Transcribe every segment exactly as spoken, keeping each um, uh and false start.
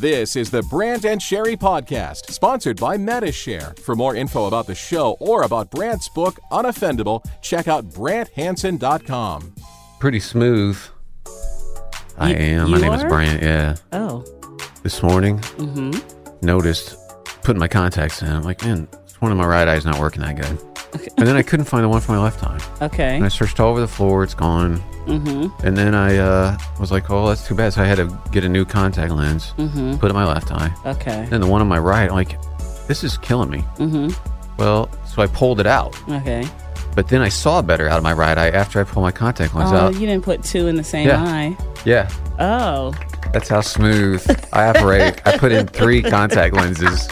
This is the Brant and Sherry Podcast, sponsored by Metashare. For more info about the show or about Brant's book, Unoffendable, check out brant hansen dot com. Pretty smooth. I You- am. you My name is are? Brant, yeah. Oh. This morning, Mm-hmm. noticed putting my contacts in. I'm like, man, this one of my right eye's not working that good. And then I couldn't find the one for my left eye. Okay. And I searched all over the floor. It's gone. Mm-hmm. And then I uh, was like, oh, that's too bad. So I had to get a new contact lens, Mm-hmm. put it in my left eye. Okay. And the one on my right, I'm like, this is killing me. Mm-hmm. Well, so I pulled it out. Okay. But then I saw better out of my right eye after I pulled my contact lens Oh, out. you didn't put two in the same Yeah. eye. Yeah. Oh. That's how smooth I operate. I put in three contact lenses.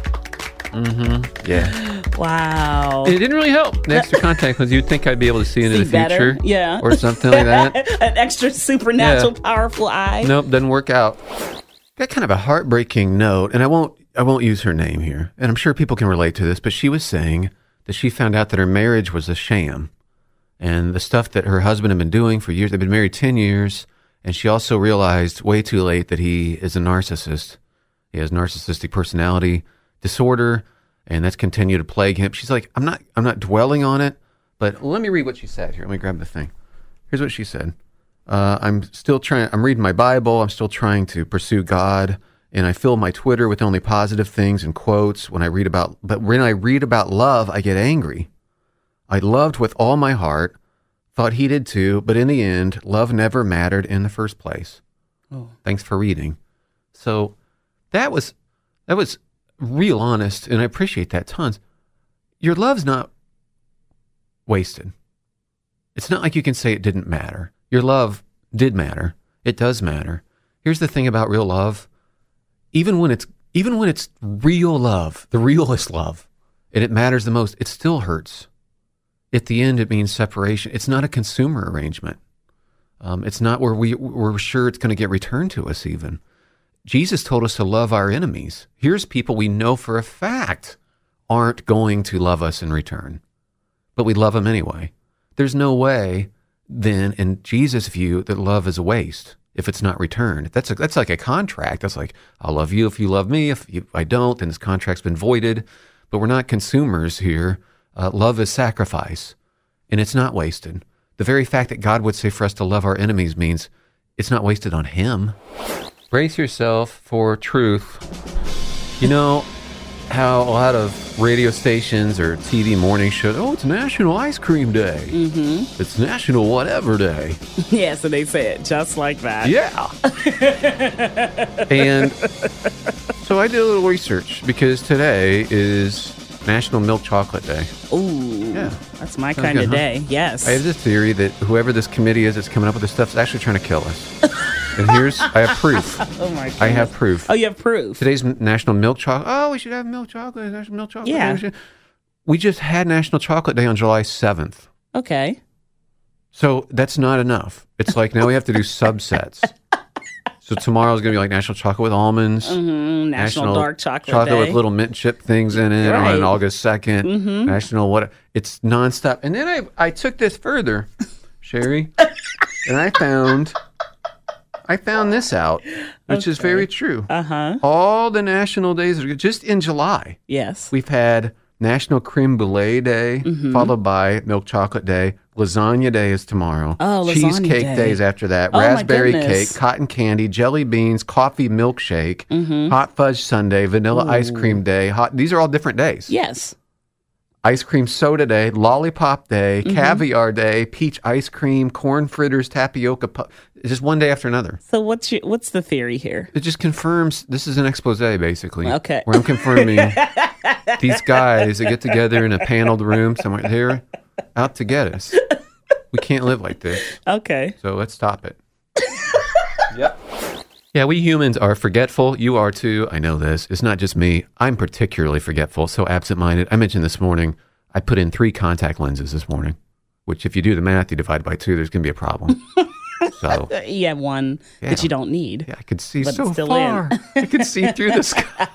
Mm-hmm. Yeah. Wow. And it didn't really help. The extra contact lens, you'd think I'd be able to see into See the better? future. Yeah. Or something like that. An extra supernatural Yeah. powerful eye. Nope, doesn't work out. Got kind of a heartbreaking note, and I won't I won't use her name here. And I'm sure people can relate to this, but she was saying that she found out that her marriage was a sham. And the stuff that her husband had been doing for years, they've been married ten years, and she also realized way too late that he is a narcissist. He has narcissistic personality disorder, and that's continued to plague him. She's like, I'm not I'm not dwelling on it, but let me read what she said here. Let me grab the thing. Here's what she said. Uh, I'm still trying, I'm reading my Bible. I'm still trying to pursue God, and I fill my Twitter with only positive things and quotes when I read about, but when I read about love, I get angry. I loved with all my heart, thought he did too, but in the end, love never mattered in the first place. Oh. Thanks for reading. So that was, that was real honest, and I appreciate that tons. Your love's not wasted. It's not like you can say it didn't matter. Your love did matter. It does matter. Here's the thing about real love. Even when it's even when it's real love, the realest love, and it matters the most, it still hurts. At the end, it means separation. It's not a consumer arrangement. Um, it's not where we, we're sure it's going to get returned to us even. Jesus told us to love our enemies. Here's people we know for a fact aren't going to love us in return, but we love them anyway. There's no way then, in Jesus' view, that love is a waste if it's not returned. That's a, that's like a contract. That's like, I'll love you if you love me. If you, I don't, then this contract's been voided. But we're not consumers here. Uh, love is sacrifice, and it's not wasted. The very fact that God would say for us to love our enemies means it's not wasted on him. Brace yourself for truth. You know how a lot of radio stations or T V morning shows, oh, it's National Ice Cream Day. Mm-hmm. It's National Whatever Day. Yeah, so they say it just like that. Yeah. And so I did a little research because today is National Milk Chocolate Day. Ooh. Yeah. That's my Sounds kind good, of huh? day. Yes. I have this theory that whoever this committee is that's coming up with this stuff is actually trying to kill us. And here's, I have proof. Oh my goodness. I have proof. Oh, you have proof. Today's National Milk Chocolate. Oh, we should have milk chocolate. National Milk Chocolate. Yeah. Day. We should- We just had National Chocolate Day on July seventh. Okay. So that's not enough. It's like now we have to do subsets. So tomorrow's going to be like National Chocolate with almonds. Mm-hmm. National, Dark Chocolate, Chocolate Day. with little mint chip things in it Right. on August second. Mm-hmm. National what? It's nonstop. And then I I took this further, Sherry, and I found I found this out, which is very true. Uh-huh. All the national days are just in July. Yes. We've had National Creme Brulee Day, Mm-hmm. followed by Milk Chocolate Day. Lasagna Day is tomorrow. Oh, lasagna Cheesecake day. Day is after that. Oh, my Raspberry goodness. cake, cotton candy, jelly beans, coffee milkshake, Mm-hmm. hot fudge sundae, vanilla ice cream day. Hot. These are all different days. Yes. Ice cream soda day, lollipop day, Mm-hmm. caviar day, peach ice cream, corn fritters, tapioca. Pu- it's just one day after another. So what's your what's the theory here? It just confirms this is an expose, basically. Okay. Where I'm confirming these guys that get together in a paneled room somewhere, they're out to get us. We can't live like this. Okay. So let's stop it. Yep. Yeah, we humans are forgetful. You are too. I know this. It's not just me. I'm particularly forgetful, so absent-minded. I mentioned this morning, I put in three contact lenses this morning, which if you do the math, you divide by two, there's going to be a problem. So Uh, You have one Yeah. that you don't need. yeah, I could see But so it's still far. in. I could see through the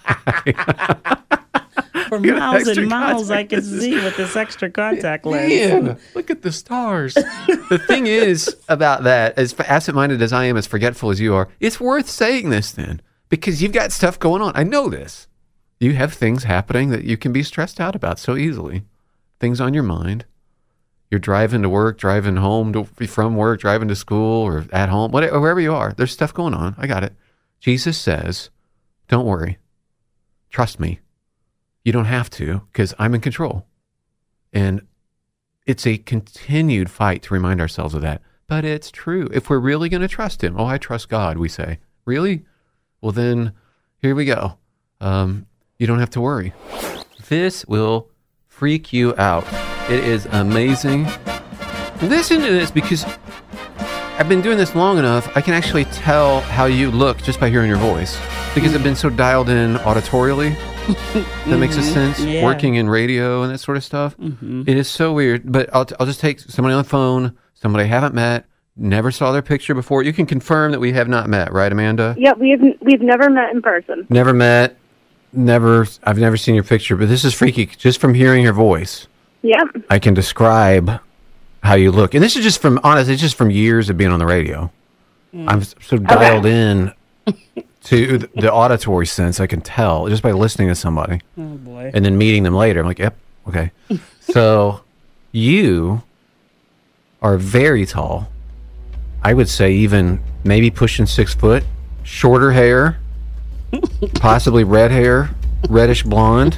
sky. For You got miles extra and miles, I contact can lenses. see with this extra contact lens. Man, look at the stars. The thing is about that, as absent-minded as I am, as forgetful as you are, it's worth saying this then. because you've got stuff going on. I know this. You have things happening that you can be stressed out about so easily. Things on your mind. You're driving to work, driving home to, from work, driving to school or at home, whatever, wherever you are. There's stuff going on. I got it. Jesus says, don't worry. Trust me. You don't have to because I'm in control. And it's a continued fight to remind ourselves of that. But it's true. If we're really going to trust him, oh, I trust God, we say. Really? Well, then here we go. Um, you don't have to worry. This will freak you out. It is amazing. Listen to this because I've been doing this long enough. I can actually tell how you look just by hearing your voice because I've been so dialed in auditorially. That makes a sense. Yeah. Working in radio and that sort of stuff. Mm-hmm. It is so weird. But I'll, I'll just take somebody on the phone, somebody I haven't met, never saw their picture before. You can confirm that we have not met, right, Amanda? Yeah, we've we've never met in person. Never met. Never. I've never seen your picture, but this is freaky. Just from hearing your voice, Yep. I can describe how you look. And this is just from, honestly, it's just from years of being on the radio. Mm. I'm so dialed in to the, the auditory sense. I can tell just by listening to somebody. Oh, boy. And then meeting them later. I'm like, yep, okay. So you are very tall. I would say even maybe pushing six foot, shorter hair, possibly red hair, reddish blonde,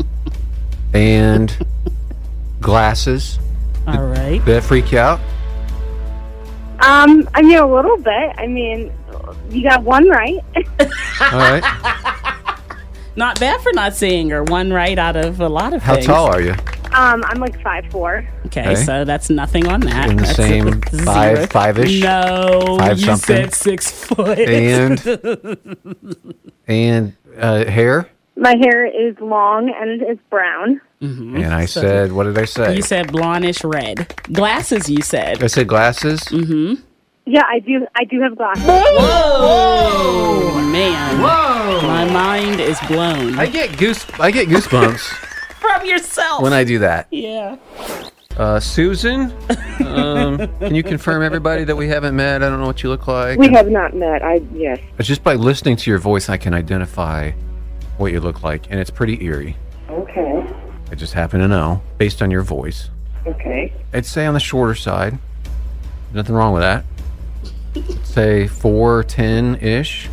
and glasses. All right. Did that freak you out? Um, I mean, a little bit. I mean, you got one right. All right. Not bad for not seeing her. One right out of a lot of How things. tall are you? um, I'm like five four. Okay, Okay. so that's nothing on that. In the That's same a zero. five- five-ish? No, Five you something? said six foot. And and uh, hair? My hair is long and it's brown. Mhm. And I So said, what did I say? You said blondish red. Glasses, you said. I said glasses. Mm-hmm. Yeah, I do. I do have glasses. Whoa! Man. Whoa! My mind is blown. I get goose. I get goosebumps From yourself. when I do that. Yeah. Uh, Susan, um, can you confirm everybody that we haven't met? I don't know what you look like. We have not met. I yes. It's just by listening to your voice, I can identify what you look like, and it's pretty eerie. Okay. I just happen to know based on your voice. Okay. I'd say on the shorter side. Nothing wrong with that. I'd say four ten ish.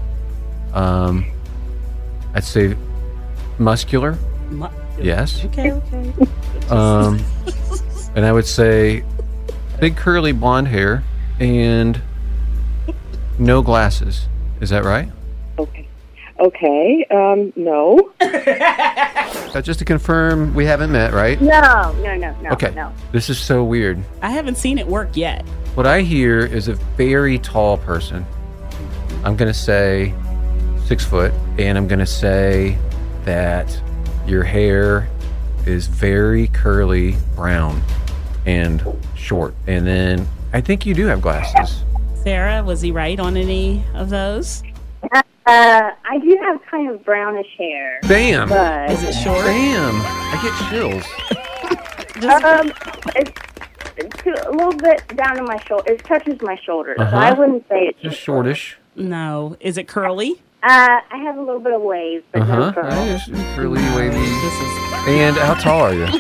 Um, I'd say muscular. Mu- Yes. Okay, okay. Um, and I would say big curly blonde hair and no glasses. Is that right? Okay. Okay. Um. No. Uh, just to confirm, we haven't met, right? No. No. No. No. Okay. No. This is so weird. I haven't seen it work yet. What I hear is a very tall person. I'm going to say six foot, and I'm going to say that your hair is very curly brown and short. And then I think you do have glasses. Sarah, was he right on any of those? Uh, I do have kind of brownish hair, Bam! but Is it short? Bam! I get chills. um, it's, it's a little bit down to my shoulder. It touches my shoulder, Uh-huh. so I wouldn't say it's Just shortish. No. Is it curly? Uh, I have a little bit of waves, but Uh-huh. no curls. Curly, wavy. This is And how tall are you?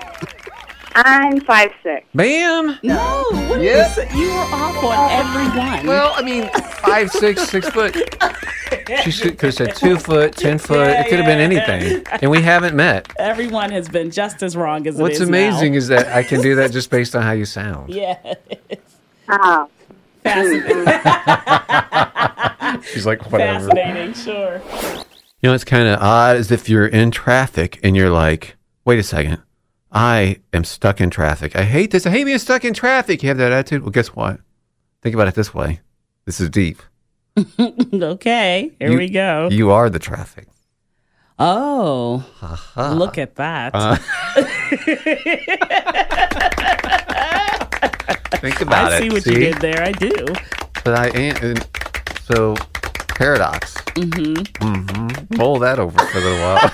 I'm five six. Bam! no. What Yep. is it? You were off on every one. Well, I mean, five, six, six foot. She could have said two foot, ten foot. Yeah, It could have been yeah. anything. And we haven't met. Everyone has been just as wrong as What's it is amazing now. is that I can do that just based on how you sound. Yeah. Oh. Fascinating. She's like, whatever. Fascinating, sure. You know, it's kind of odd as if you're in traffic and you're like, wait a second. I am stuck in traffic. I hate this. I hate being stuck in traffic. You have that attitude? Well, guess what? Think about it this way. This is deep. Okay, here You- we go. You are the traffic. Oh, Ha-ha. look at that. Uh, Think about I it. see what you did there. I do. But I am. and So, paradox. Mm-hmm. Mm-hmm. Mull that over for a little while.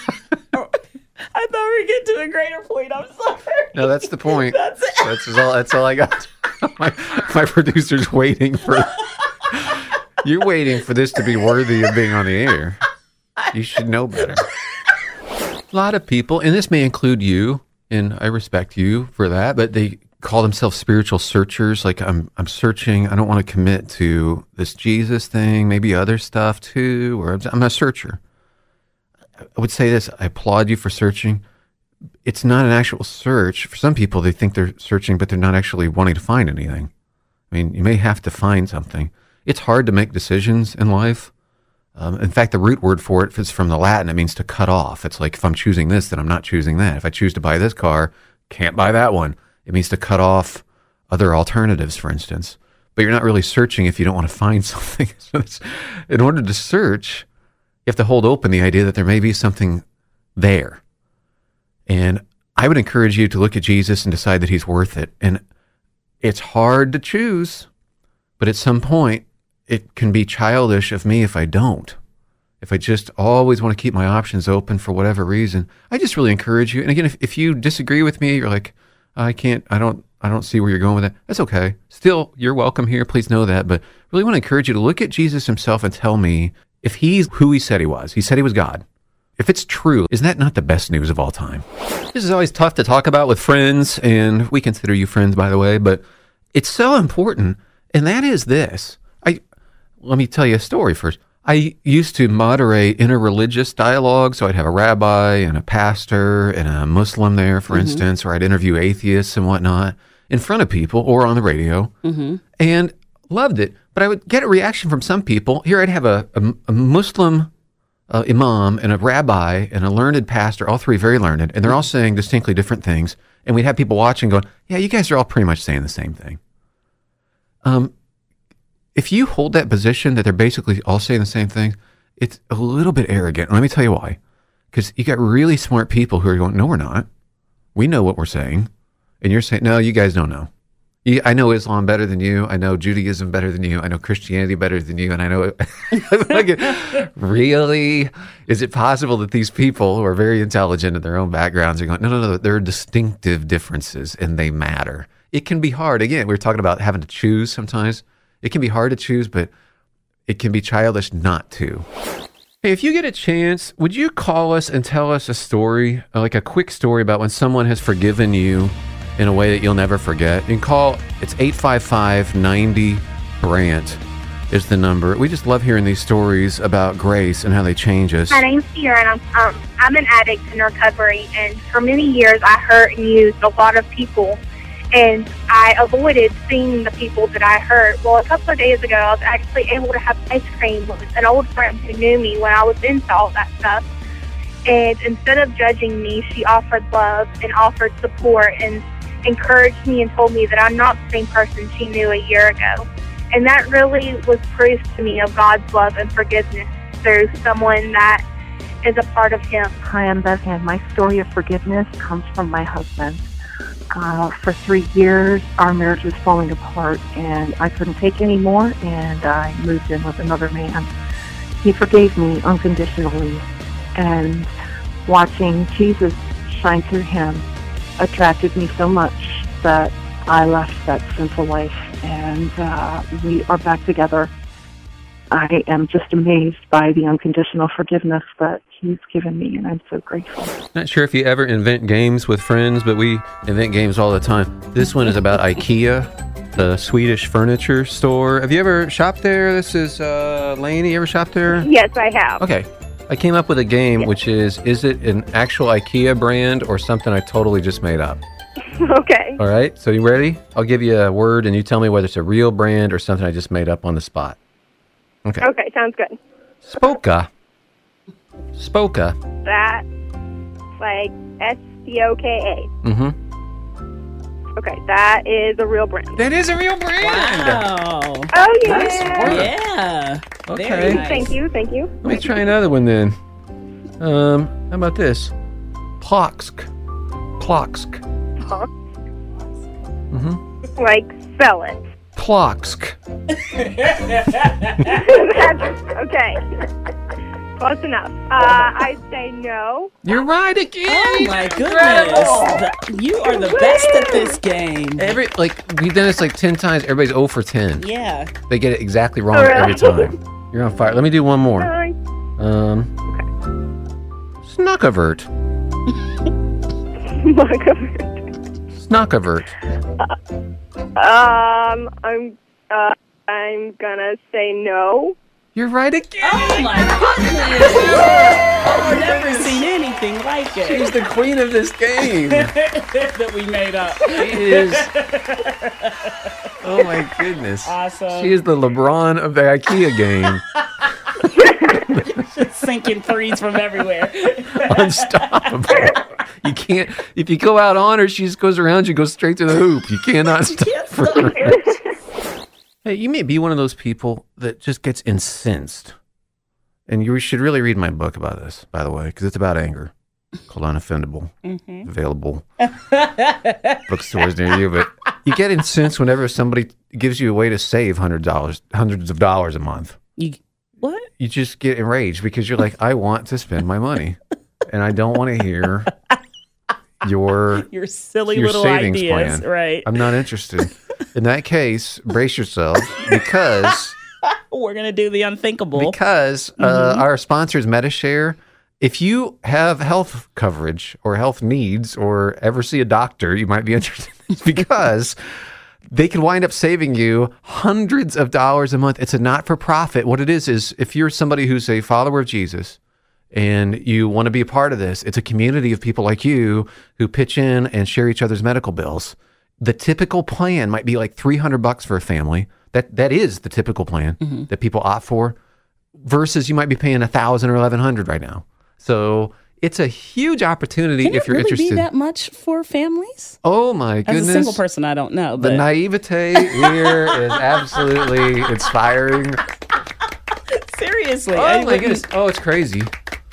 I thought we were getting to a greater point. I'm sorry. No, that's the point. That's it. That's all. That's all I got. my my producer's waiting for. You're waiting for this to be worthy of being on the air. You should know better. A lot of people, and this may include you, and I respect you for that, but they call themselves spiritual searchers. Like, I'm I'm searching. I don't want to commit to this Jesus thing, maybe other stuff too, or I'm, I'm a searcher. I would say this. I applaud you for searching. It's not an actual search. For some people, they think they're searching, but they're not actually wanting to find anything. I mean, you may have to find something. It's hard to make decisions in life. Um, in fact, the root word for it is from the Latin. It means to cut off. It's like, if I'm choosing this, then I'm not choosing that. If I choose to buy this car, can't buy that one. It means to cut off other alternatives, for instance. But you're not really searching if you don't want to find something. So it's, in order to search, you have to hold open the idea that there may be something there. And I would encourage you to look at Jesus and decide that he's worth it. And it's hard to choose, but at some point, it can be childish of me if I don't. If I just always want to keep my options open for whatever reason, I just really encourage you. And again, if, if you disagree with me, you're like, I can't, I don't, I don't see where you're going with that. That's okay. Still, you're welcome here. Please know that. But really want to encourage you to look at Jesus himself and tell me if he's who he said he was. He said he was God. If it's true, isn't that not the best news of all time? This is always tough to talk about with friends, and we consider you friends, by the way, but it's so important, and that is this. I let me tell you a story first. I used to moderate interreligious dialogue, so I'd have a rabbi and a pastor and a Muslim there, for mm-hmm. instance, or I'd interview atheists and whatnot in front of people or on the radio, mm-hmm. and loved it. But I would get a reaction from some people. Here I'd have a, a, a Muslim uh, imam and a rabbi and a learned pastor, all three very learned, and they're all saying distinctly different things. And we'd have people watching going, yeah, you guys are all pretty much saying the same thing. Um, if you hold that position that they're basically all saying the same thing, it's a little bit arrogant. And let me tell you why. Because you got really smart people who are going, no, we're not. We know what we're saying. And you're saying, no, you guys don't know. You, I know Islam better than you. I know Judaism better than you. I know Christianity better than you. And I know, like, really? Is it possible that these people who are very intelligent in their own backgrounds are going, no, no, no, there are distinctive differences and they matter. It can be hard. Again, we were talking about having to choose sometimes. It can be hard to choose, but it can be childish not to. Hey, if you get a chance, would you call us and tell us a story, like a quick story about when someone has forgiven you in a way that you'll never forget? You can call, it's eight five five, ninety, Brant is the number. We just love hearing these stories about grace and how they change us. My name's Sierra, and I'm, um, I'm an addict in recovery, and for many years I hurt and used a lot of people, and I avoided seeing the people that I hurt. Well, a couple of days ago, I was actually able to have ice cream with an old friend who knew me when I was into all that stuff, and instead of judging me, she offered love and offered support and encouraged me and told me that I'm not the same person she knew a year ago. And that really was proof to me of God's love and forgiveness through someone that is a part of Him. Hi, I'm Beth, and my story of forgiveness comes from my husband. Uh, for three years, our marriage was falling apart, and I couldn't take any more, and I moved in with another man. He forgave me unconditionally, and watching Jesus shine through him attracted me so much that I left that sinful life, and uh, we are back together. I am just amazed by the unconditional forgiveness that he's given me, and I'm so grateful. Not sure if you ever invent games with friends, but we invent games all the time. This one is about IKEA, the Swedish furniture store. Have you ever shopped there? This is uh, Lainey. You ever shopped there? Yes, I have. Okay. I came up with a game, yes. which is, is it an actual IKEA brand or something I totally just made up? Okay. All right. So you ready? I'll give you a word, and you tell me whether it's a real brand or something I just made up on the spot. Okay. Okay, sounds good. Spoka. Spoka. That, like S C O K A. Mm-hmm. Okay, that is a real brand. That is a real brand. Wow. Oh, yeah. Nice work. Yeah. Okay. Very nice. Thank you, thank you. Let me try another one then. Um, how about this? Ploksk. Ploksk. Huh? Mm-hmm. Like, spell it. Ploksk. That's, okay. Close enough. Uh, I'd say no. You're right again. Oh my goodness. The- you are the best at this game. Every like we've done this like ten times. Everybody's zero for ten. Yeah. They get it exactly wrong Oh, really? every time. You're on fire. Let me do one more. Sorry. Um, Snuckavert. Snuckavert. um, I'm, uh, I'm gonna say no. You're right again. Oh my goodness. I've never seen anything like it. She's the queen of this game. that we made up. She is. Oh my goodness. Awesome. She is the LeBron of the IKEA game. Just sinking threes from everywhere. Unstoppable. You can't. If you go out on her, she just goes around you, goes straight to the hoop. You cannot stop her. Hey, you may be one of those people that just gets incensed. And you should really read my book about this, by the way, because it's about anger. Called Unoffendable. Mm-hmm. Available. Bookstores near you. But you get incensed whenever somebody gives you a way to save hundred dollars, hundreds of dollars a month. You what? You just get enraged because you're like, I want to spend my money. And I don't want to hear your Your silly your little savings ideas, plan. right? I'm not interested. In that case, brace yourself because We're gonna do the unthinkable. because uh, our sponsor is MediShare. If you have health coverage or health needs or ever see a doctor, you might be interested in this because they can wind up saving you hundreds of dollars a month. It's a not-for-profit. What it is is if you're somebody who's a follower of Jesus and you want to be a part of this, it's a community of people like you who pitch in and share each other's medical bills. The typical plan might be like three hundred bucks for a family. That that is the typical plan mm-hmm. that people opt for, versus you might be paying a thousand or eleven hundred right now. So it's a huge opportunity Can if it you're really interested. be that much for families? Oh my goodness! As a single person, I don't know. But The naivete here is absolutely inspiring. seriously, Oh I my wouldn't- goodness! Oh, it's crazy.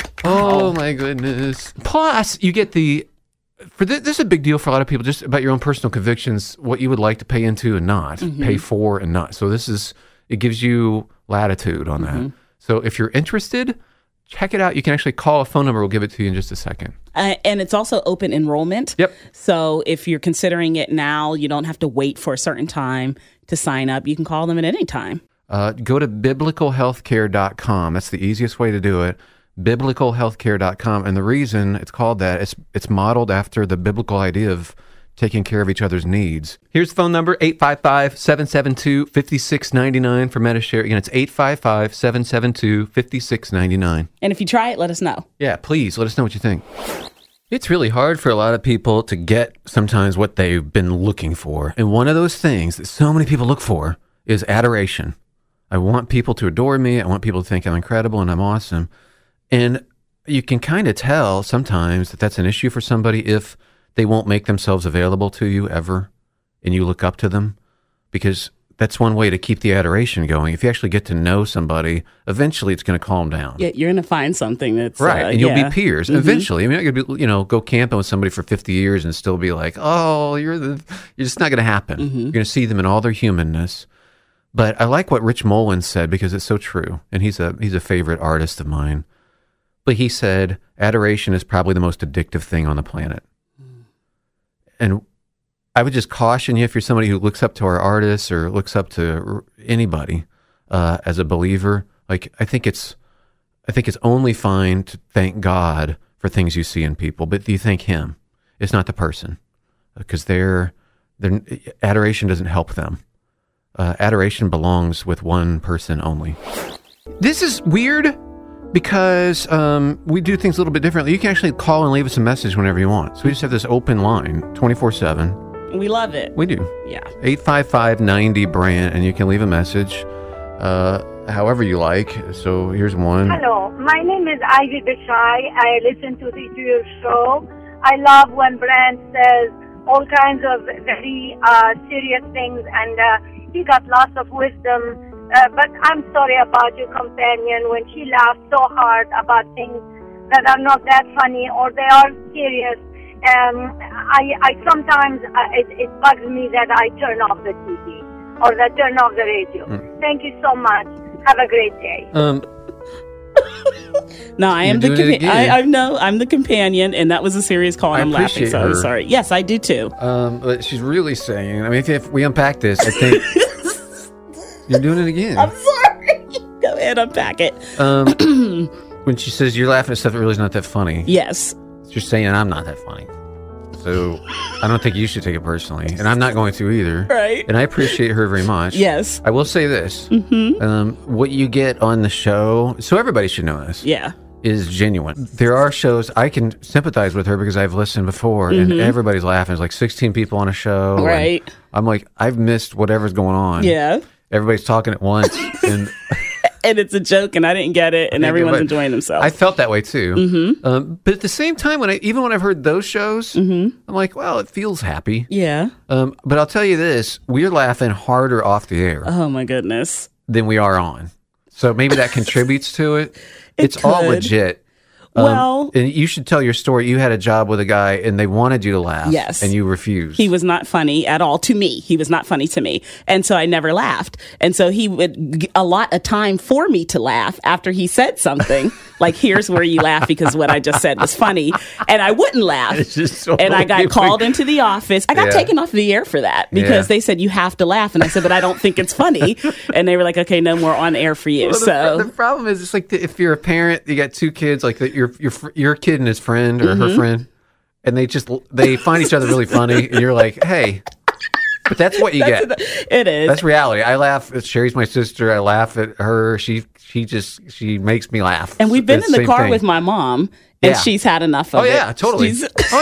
Oh my goodness! Plus, you get the. For this, this is a big deal for a lot of people, just about your own personal convictions, what you would like to pay into and not, mm-hmm. pay for and not. So this is, it gives you latitude on mm-hmm. that. So if you're interested, check it out. You can actually call a phone number. We'll give it to you in just a second. Uh, and it's also open enrollment. Yep. So if you're considering it now, you don't have to wait for a certain time to sign up. You can call them at any time. Uh, go to biblical healthcare dot com. That's the easiest way to do it. biblical healthcare dot com. And the reason it's called that, it's it's modeled after the biblical idea of taking care of each other's needs. Here's the phone number, eight five five, seven seven two, five six nine nine for MediShare. Again, it's eight five five, seven seven two, five six nine nine. And if you try it, let us know. Yeah, please, let us know what you think. It's really hard for a lot of people to get sometimes what they've been looking for. And one of those things that so many people look for is adoration. I want people to adore me. I want people to think I'm incredible and I'm awesome. And you can kind of tell sometimes that that's an issue for somebody if they won't make themselves available to you ever and you look up to them, because that's one way to keep the adoration going. If you actually get to know somebody, eventually it's going to calm down. Yeah, you're going to find something that's right, uh, and you'll yeah. be peers mm-hmm. eventually. I mean, you're going to be, you know, go camping with somebody for fifty years and still be like, oh, you're the. You're just not going to happen. Mm-hmm. You're going to see them in all their humanness. But I like what Rich Mullins said because it's so true, and he's a he's a favorite artist of mine. But he said adoration is probably the most addictive thing on the planet. Mm. And I would just caution you, if you're somebody who looks up to our artists or looks up to anybody uh, as a believer, like I think it's, I think it's only fine to thank God for things you see in people, but you thank Him. It's not the person, because their their adoration doesn't help them. Uh, adoration belongs with one person only. This is weird because um, we do things a little bit differently. You can actually call and leave us a message whenever you want. So we just have this open line, twenty-four seven. We love it. We do. Yeah. eight five five, ninety, brand, and you can leave a message uh, however you like. So here's one. Hello, my name is Ivy Bishai. I listen to, the, to your show. I love when Brand says all kinds of very uh, serious things, and uh, he got lots of wisdom. Uh, but I'm sorry about your companion when she laughs so hard about things that are not that funny or they are serious. Um, I, I sometimes uh, it, it bugs me that I turn off the T V or that turn off the radio. Mm. Thank you so much. Have a great day. Um, No, I am You're the doing it compa- again. I, I know I'm the companion, and that was a serious call, and I I'm laughing. appreciate So I'm her. sorry. Yes, I do too. Um, but she's really saying, I mean, if, if we unpack this, I think you're doing it again. I'm sorry. Go ahead, unpack it. Um, when she says you're laughing at stuff that really is not that funny, Yes. you're saying I'm not that funny. So I don't think you should take it personally, and I'm not going to either. Right. And I appreciate her very much. Yes. I will say this: mm-hmm. um, what you get on the show, so everybody should know this. Yeah. Is genuine. There are shows I can sympathize with her because I've listened before, and everybody's laughing. There's like sixteen people on a show, and Right. I'm like, I've missed whatever's going on. Yeah. Everybody's talking at once, and And it's a joke, and I didn't get it, and everyone's but enjoying themselves. I felt that way too. Mm-hmm. Um, but at the same time, when I even when I've heard those shows, I'm like, well, it feels happy. yeah. Um, but I'll tell you this: we're laughing harder off the air Oh my goodness. than we are on. So maybe that contributes to it. It It's all could. legit. Um, Well- and you should tell your story. You had a job with a guy, and they wanted you to laugh. Yes. and you refused. He was not funny at all to me. He was not funny to me. And so I never laughed. And so he would g- allot a time for me to laugh after he said something. Like, here's where you laugh because what I just said was funny. And I wouldn't laugh. It's just so and I got weird. called into the office. I got Yeah. taken off the air for that because Yeah. they said, you have to laugh. And I said, but I don't think it's funny. And they were like, okay, no more on air for you. Well, the, so. the problem is, it's like the, if you're a parent, you got two kids, like the, your your fr- your kid and his friend or her friend, and they just they find each other really funny, and you're like, hey, but that's what you get. It is. That's reality. I laugh at Sherry's my sister. I laugh at her. She she just she makes me laugh. And we've been It's in the same car thing. with my mom, and Yeah. she's had enough of Oh it. yeah, totally. She's- Oh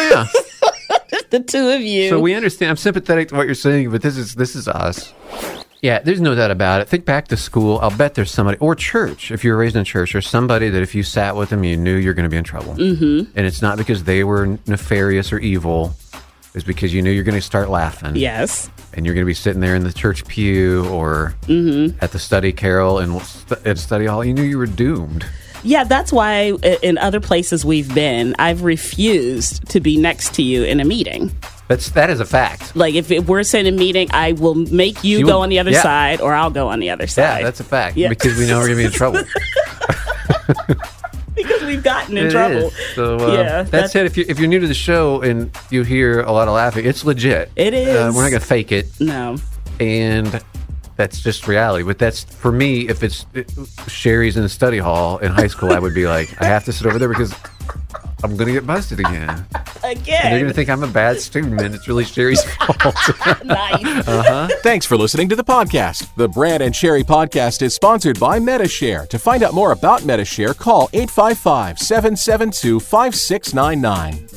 yeah. the two of you. So we understand. I'm sympathetic to what you're saying, but this is this is us. Yeah, there's no doubt about it. Think back to school. I'll bet there's somebody, or church, if you were raised in church, or somebody that if you sat with them, you knew you're going to be in trouble. Mm-hmm. And it's not because they were nefarious or evil. It's because you knew you're going to start laughing. Yes. And you're going to be sitting there in the church pew or at the study carol and at study hall. You knew you were doomed. Yeah, that's why i- in other places we've been, I've refused to be next to you in a meeting. That's that is a fact. Like, if, if we're sitting in a meeting, I will make you She go will- on the other yeah. side, or I'll go on the other Yeah, side. that's a fact. Yeah. Because we know we're going to be in trouble. because we've gotten in It trouble. is. So uh, Yeah, that that's- said, if you if you're new to the show and you hear a lot of laughing, it's legit. It is. Uh, we're not going to fake it, No. and that's just reality. But that's for me. If it's it, Sherry's in the study hall in high school, I would be like, I have to sit over there because I'm going to get busted again. And they're Again. going to think I'm a bad student, and it's really Sherry's fault. Nice. Thanks for listening to the podcast. The Brand and Sherry podcast is sponsored by Metashare. To find out more about Metashare, call eight five five, seven seven two, five six nine nine.